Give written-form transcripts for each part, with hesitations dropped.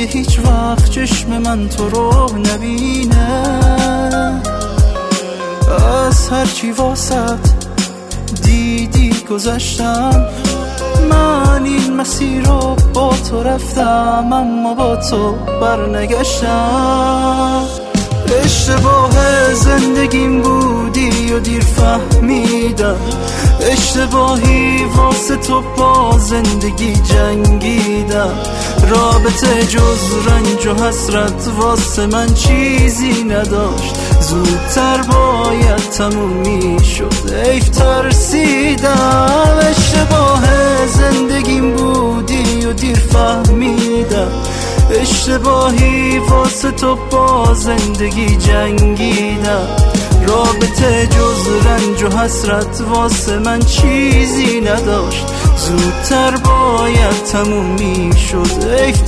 هیچ وقت چشم من تو رو نبینه. از هرچی واسط دیدی گذشتم، من این مسیر رو با تو رفتم اما با تو برنگشتم. اشتباه زندگیم بودی و دیر فهمیدم، اشتباهی واسه تو با زندگی جنگیدم. رابطه جز رنج و حسرت واسه من چیزی نداشت، زودتر باید تموم میشد، حیف ترسیدم. اشتباه زندگیم بودی و دیر فهمیدم، اشتباهی واسه تو با زندگی جنگیدم. رابطه جز رنج و حسرت واسه من چیزی نداشت، زودتر باید تموم میشد، حیف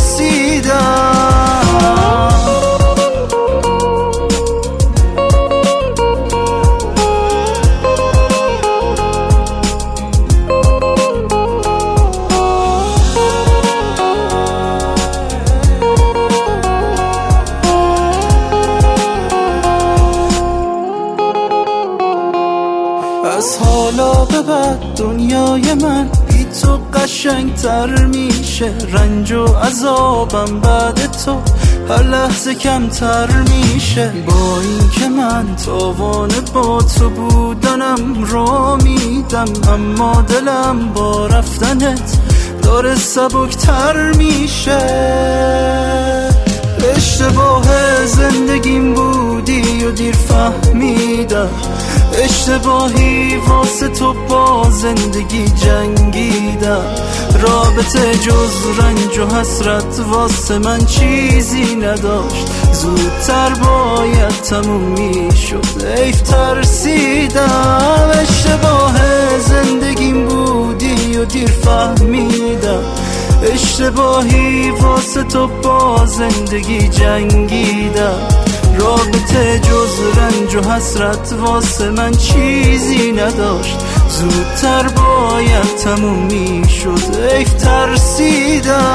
ترسیدم. از حالا به بعد دنیای من بی تو قشنگتر میشه، رنج و عذابم بعد تو هر لحظه کمتر میشه. با این که من تاوان با تو بودنم رو میدم، اما دلم با رفتنت داره سبکتر میشه. اشتباه زندگیم بودی و دیر فهمیدم، اشتباهی واسه تو با زندگی جنگیدم. رابطه جز رنج و حسرت واسه من چیزی نداشت، زودتر باید تموم میشد، حیف ترسیدم. اشتباه زندگیم بودی و دیر فهمیدم، اشتباهی واسه تو با زندگی جنگیدم. رابطه جز رنج و حسرت واسه من چیزی نداشت، زودتر باید تموم میشد، حیف ترسیدم.